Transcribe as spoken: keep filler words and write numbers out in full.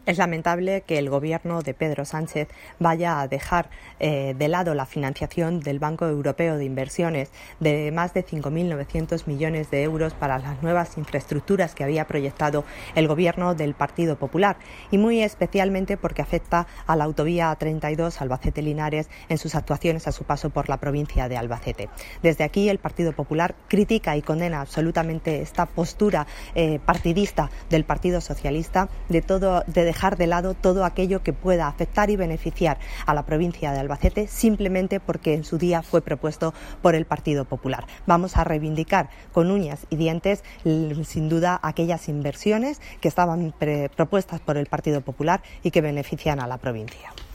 Es lamentable que el gobierno de Pedro Sánchez vaya a dejar eh, de lado la financiación del Banco Europeo de Inversiones de más de cinco mil novecientos millones de euros para las nuevas infraestructuras que había proyectado el gobierno del Partido Popular, y muy especialmente porque afecta a la autovía treinta y dos Albacete-Linares en sus actuaciones a su paso por la provincia de Albacete. Desde aquí el Partido Popular critica y condena absolutamente esta postura eh, partidista del Partido Socialista de todo de dejar de lado todo aquello que pueda afectar y beneficiar a la provincia de Albacete simplemente porque en su día fue propuesto por el Partido Popular. Vamos a reivindicar con uñas y dientes sin duda aquellas inversiones que estaban propuestas por el Partido Popular y que benefician a la provincia.